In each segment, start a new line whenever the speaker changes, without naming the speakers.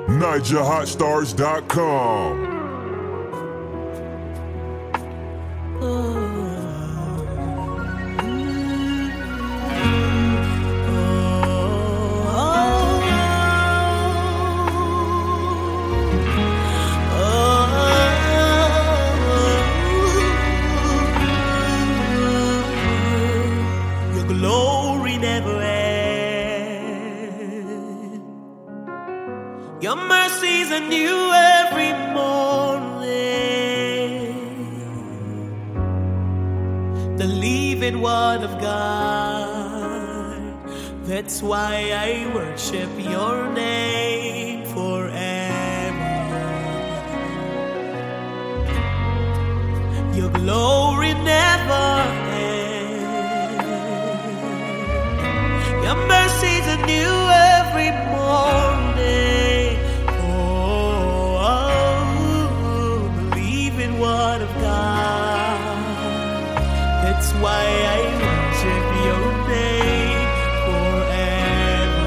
NigerHotStars.com.
Your glory never ends. Your mercies are new every morning. The living word of God. That's why I worship your name forever. Your glory never ends. Your mercies are new every morning. Believe in word of God. That's why I worship your name forever.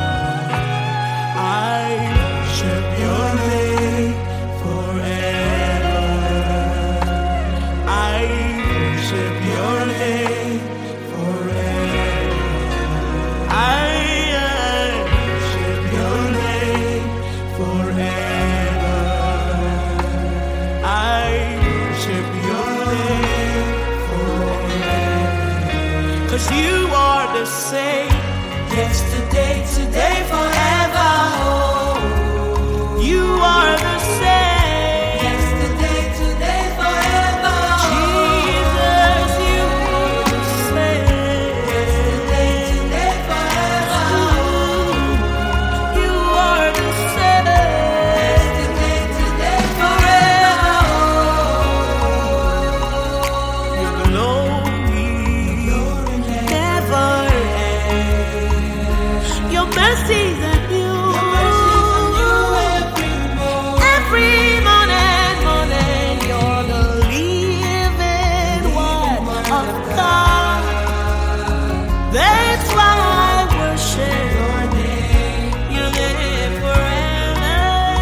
I worship your name forever. I worship your name forever. I worship your name forever. I worship your name forever. 'Cause you are the same, yesterday, today, forever. Oh, you are the same, yesterday, today, forever. Jesus, you are the same, yesterday, today, forever. You are the same, yesterday, today, forever. Your glory never ends. Your mercies are new. Every morning, you're the living word of God. That's why I worship your name forever.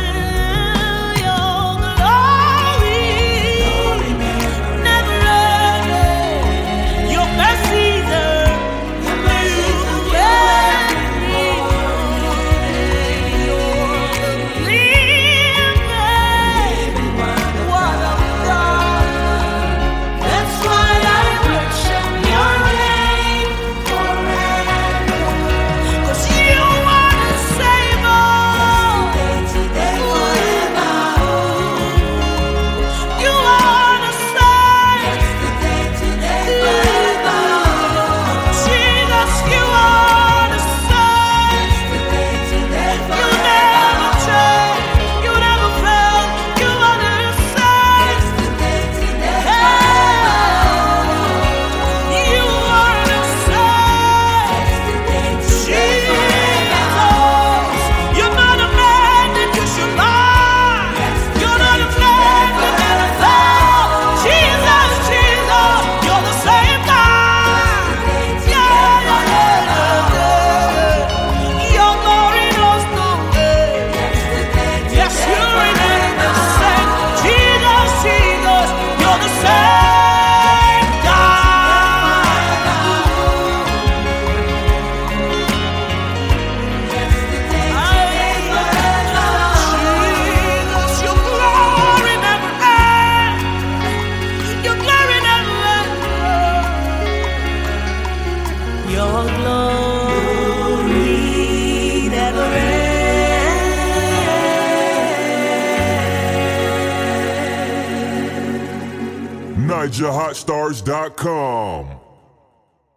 Your glory never ends. Your mercies are new every morning. You're the living word of God. That's why I worship your name forever. 'Cause you are the same, today, forever. You are the same, today, forever. Jesus, you are the same, today, forever. You never change, you never fail. You are the same, today, you are the same, Jesus. You're not a man that you should lie. You're not a man that never fail. Jesus, you're the same God. Yeah. Your glory knows no end. Yes, you remain the same. Jesus, you're the same God. Jesus, your glory never ends. Your glory never ends. Your glory never ends.
NigerHotStars.com.